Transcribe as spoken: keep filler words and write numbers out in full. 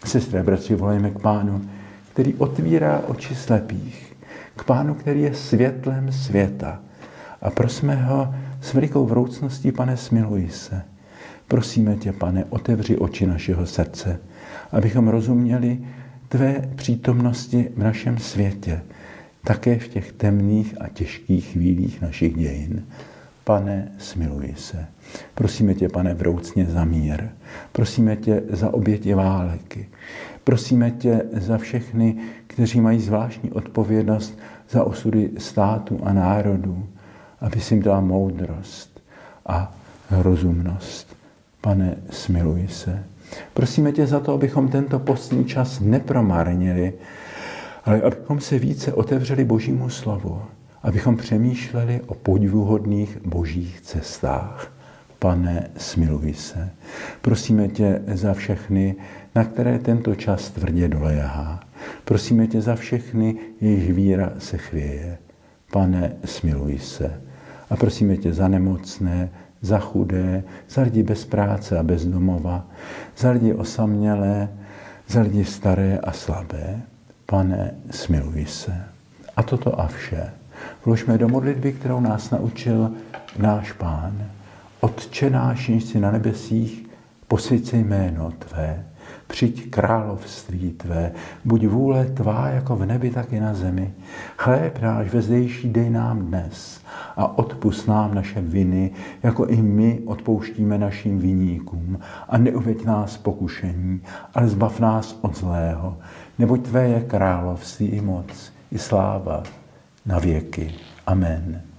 Sestry a bratři, volejme k Pánu, který otvírá oči slepých, k Pánu, který je světlem světa. A prosme ho s velikou vroucností, Pane, smiluj se. Prosíme tě, Pane, otevři oči našeho srdce, abychom rozuměli tvé přítomnosti v našem světě, také v těch temných a těžkých chvílích našich dějin. Pane, smiluj se. Prosíme tě, Pane, vroucně za mír. Prosíme tě za oběti války. Prosíme tě za všechny, kteří mají zvláštní odpovědnost za osudy států a národů, aby jsi jim dala moudrost a rozumnost. Pane, smiluj se. Prosíme tě za to, abychom tento postní čas nepromarnili, ale abychom se více otevřeli Božímu slovu, abychom přemýšleli o podivuhodných božích cestách. Pane, smiluj se. Prosíme tě za všechny, na které tento čas tvrdě doléhá. Prosíme tě za všechny, jejich víra se chvěje. Pane, smiluj se. A prosíme tě za nemocné, za chudé, za lidi bez práce a bez domova, za lidi osamělé, za lidi staré a slabé. Pane, smiluj se. A toto a vše vložme do modlitby, kterou nás naučil náš Pán. Otče náš, jenž jsi na nebesích, posvěť se jméno tvé, přijď království tvé, buď vůle tvá jako v nebi, tak i na zemi. Chléb náš vezdejší dej nám dnes a odpusť nám naše viny, jako i my odpouštíme našim viníkům. A neuveď nás pokušení, ale zbav nás od zlého, neboť tvé je království i moc, i sláva na věky. Amen.